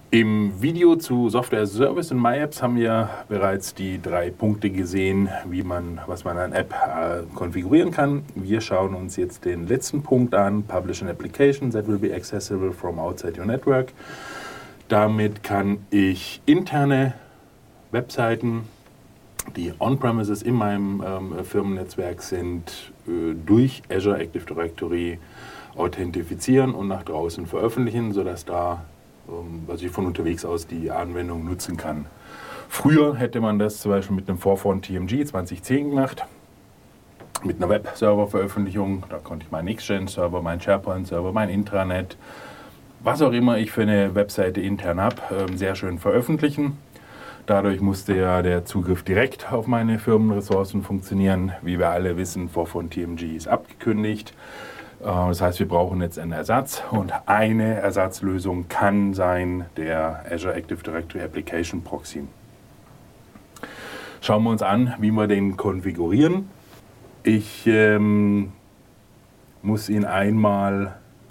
Im Video zu Software as a Service in MyApps haben wir bereits die 3 Punkte gesehen, was man an App konfigurieren kann. Wir schauen uns jetzt den letzten Punkt an, Publish an Application that will be accessible from outside your network. Damit kann ich interne Webseiten, die on-premises in meinem Firmennetzwerk sind, durch Azure Active Directory authentifizieren und nach draußen veröffentlichen, sodass da ich von unterwegs aus die Anwendung nutzen kann. Früher hätte man das zum Beispiel mit einem Forefront TMG 2010 gemacht, mit einer Web-Server-Veröffentlichung. Da konnte ich meinen Exchange-Server, meinen SharePoint-Server, mein Intranet, was auch immer ich für eine Webseite intern habe, sehr schön veröffentlichen. Dadurch musste ja der Zugriff direkt auf meine Firmenressourcen funktionieren. Wie wir alle wissen, Forefront TMG ist abgekündigt. Das heißt, wir brauchen jetzt einen Ersatz und eine Ersatzlösung kann sein der Azure Active Directory Application Proxy. Schauen wir uns an, wie wir den konfigurieren. Ich muss ihn einmal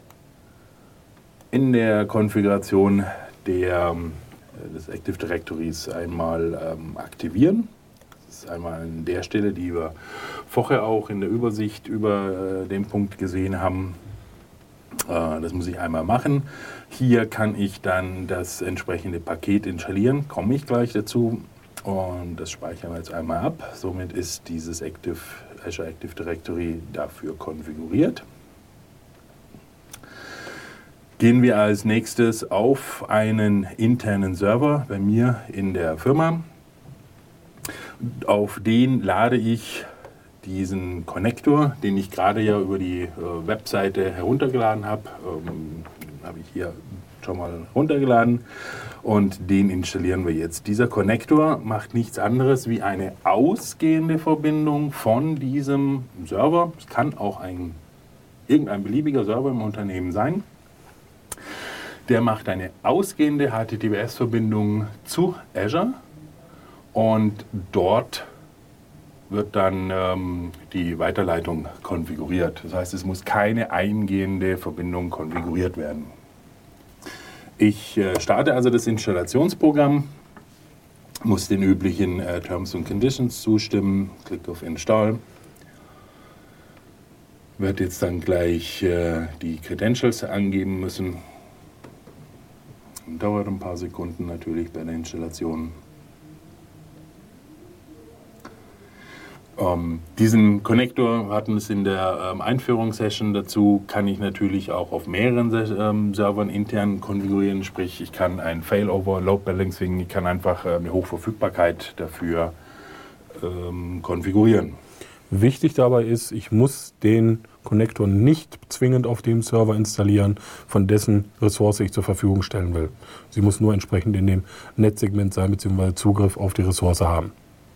in der Konfiguration des Active Directories einmal aktivieren. Das ist einmal an der Stelle, die wir vorher auch in der Übersicht über den Punkt gesehen haben. Das muss ich einmal machen. Hier kann ich dann das entsprechende Paket installieren, komme ich gleich dazu. Und das speichern wir jetzt einmal ab. Somit ist dieses Azure Active Directory dafür konfiguriert. Gehen wir als nächstes auf einen internen Server bei mir in der Firma. Auf den lade ich diesen Connector, den ich gerade ja über die Webseite heruntergeladen habe. Habe ich hier schon mal runtergeladen und den installieren wir jetzt. Dieser Connector macht nichts anderes wie eine ausgehende Verbindung von diesem Server. Es kann auch irgendein beliebiger Server im Unternehmen sein. Der macht eine ausgehende HTTPS-Verbindung zu Azure und dort wird dann die Weiterleitung konfiguriert. Das heißt, es muss keine eingehende Verbindung konfiguriert werden. Ich starte also das Installationsprogramm, muss den üblichen Terms and Conditions zustimmen, klick auf Install. Wird jetzt dann gleich die Credentials angeben müssen. Dauert ein paar Sekunden natürlich bei der Installation. Diesen Connector hatten wir es in der Einführungssession dazu, kann ich natürlich auch auf mehreren Servern intern konfigurieren, sprich ich kann ein Failover, Load Balancing, ich kann einfach eine Hochverfügbarkeit dafür konfigurieren. Wichtig dabei ist, ich muss den Connector nicht zwingend auf dem Server installieren, von dessen Ressource ich zur Verfügung stellen will. Sie muss nur entsprechend in dem Netzsegment sein bzw. Zugriff auf die Ressource haben.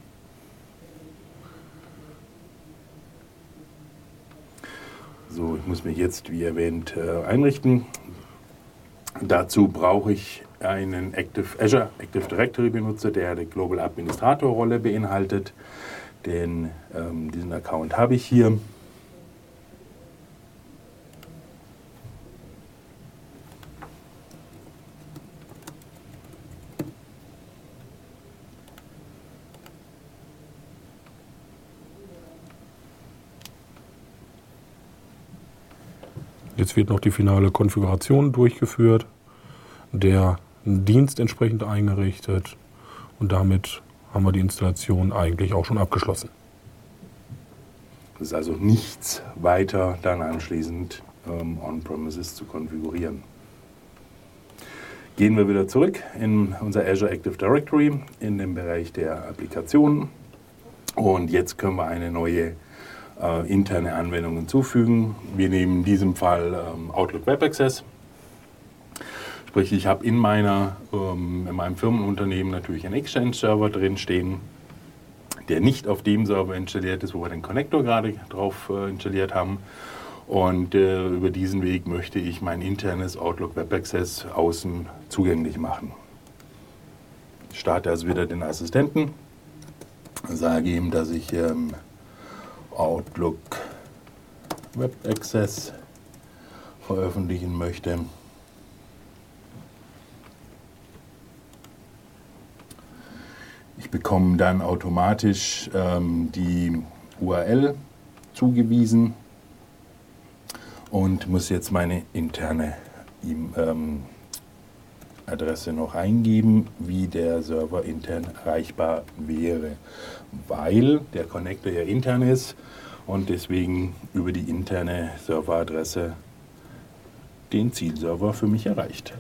So, ich muss mich jetzt, wie erwähnt, einrichten. Dazu brauche ich einen Azure Active Directory Benutzer, der die Global Administrator Rolle beinhaltet. Diesen Account habe ich hier. Jetzt wird noch die finale Konfiguration durchgeführt, der Dienst entsprechend eingerichtet und damit haben wir die Installation eigentlich auch schon abgeschlossen. Es ist also nichts weiter dann anschließend on-premises zu konfigurieren. Gehen wir wieder zurück in unser Azure Active Directory in den Bereich der Applikationen und jetzt können wir eine neue interne Anwendung hinzufügen. Wir nehmen in diesem Fall Outlook Web Access. Sprich, ich habe in meinem Firmenunternehmen natürlich einen Exchange-Server drin stehen, der nicht auf dem Server installiert ist, wo wir den Connector gerade drauf installiert haben. Und über diesen Weg möchte ich mein internes Outlook Web Access außen zugänglich machen. Ich starte also wieder den Assistenten, sage ihm, dass ich Outlook Web Access veröffentlichen möchte. Ich bekomme dann automatisch die URL zugewiesen und muss jetzt meine interne Adresse noch eingeben, wie der Server intern erreichbar wäre, weil der Connector ja intern ist und deswegen über die interne Serveradresse den Zielserver für mich erreicht.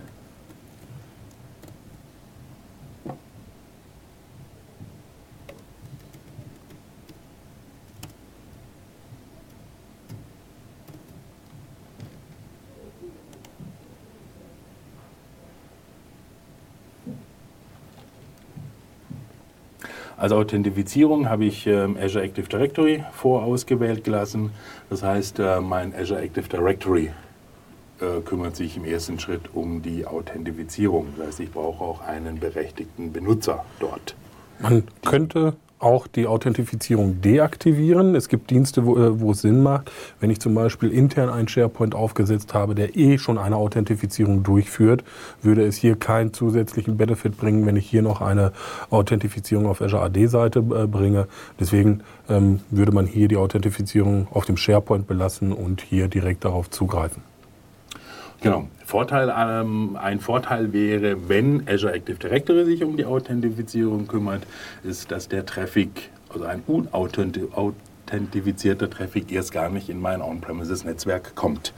Als Authentifizierung habe ich Azure Active Directory vorausgewählt gelassen. Das heißt, mein Azure Active Directory kümmert sich im ersten Schritt um die Authentifizierung. Das heißt, ich brauche auch einen berechtigten Benutzer dort. Man könnte auch die Authentifizierung deaktivieren. Es gibt Dienste, wo es Sinn macht. Wenn ich zum Beispiel intern einen SharePoint aufgesetzt habe, der schon eine Authentifizierung durchführt, würde es hier keinen zusätzlichen Benefit bringen, wenn ich hier noch eine Authentifizierung auf Azure AD-Seite bringe. Deswegen würde man hier die Authentifizierung auf dem SharePoint belassen und hier direkt darauf zugreifen. Genau. Ein Vorteil wäre, wenn Azure Active Directory sich um die Authentifizierung kümmert, ist, dass der Traffic, also ein unauthentifizierter Traffic, erst gar nicht in mein On-Premises-Netzwerk kommt.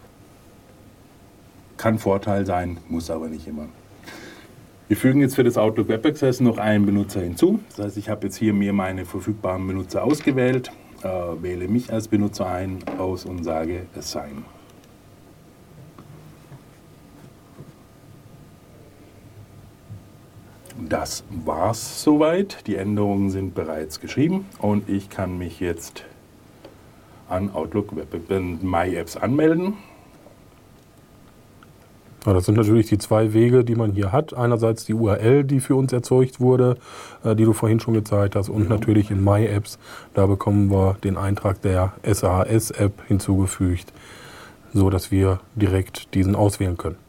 Kann Vorteil sein, muss aber nicht immer. Wir fügen jetzt für das Outlook Web Access noch einen Benutzer hinzu. Das heißt, ich habe jetzt hier mir meine verfügbaren Benutzer ausgewählt, wähle mich als Benutzer aus und sage Assign. Das war's soweit. Die Änderungen sind bereits geschrieben und ich kann mich jetzt an Outlook My Apps anmelden. Ja, das sind natürlich die zwei Wege, die man hier hat. Einerseits die URL, die für uns erzeugt wurde, die du vorhin schon gezeigt hast, und natürlich in My Apps. Da bekommen wir den Eintrag der SAS-App hinzugefügt, so dass wir direkt diesen auswählen können.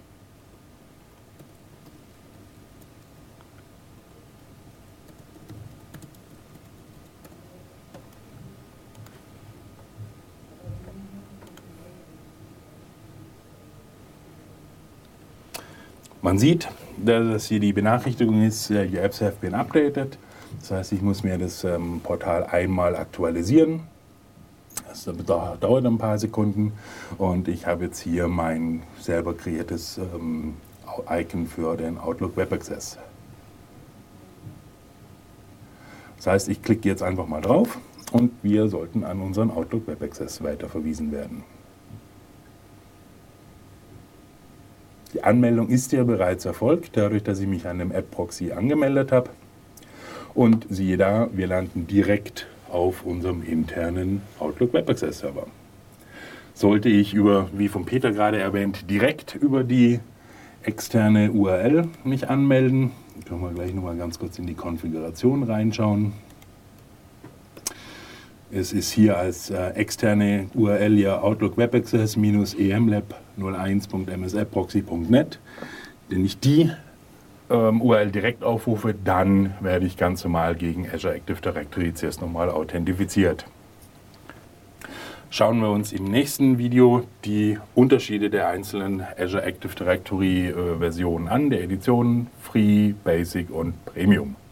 Man sieht, dass hier die Benachrichtigung ist, your apps have been updated. Das heißt, ich muss mir das Portal einmal aktualisieren. Das dauert ein paar Sekunden und ich habe jetzt hier mein selber kreiertes Icon für den Outlook Web Access. Das heißt, ich klicke jetzt einfach mal drauf und wir sollten an unseren Outlook Web Access weiterverwiesen werden. Die Anmeldung ist ja bereits erfolgt, dadurch, dass ich mich an dem App-Proxy angemeldet habe. Und siehe da, wir landen direkt auf unserem internen Outlook Web Access Server. Sollte ich wie von Peter gerade erwähnt, direkt über die externe URL mich anmelden, können wir gleich nochmal ganz kurz in die Konfiguration reinschauen. Es ist hier als externe URL ja Outlook Web Access -emlab01.msappproxy.net. Wenn ich die URL direkt aufrufe, dann werde ich ganz normal gegen Azure Active Directory zuerst nochmal authentifiziert. Schauen wir uns im nächsten Video die Unterschiede der einzelnen Azure Active Directory Versionen an, der Editionen Free, Basic und Premium.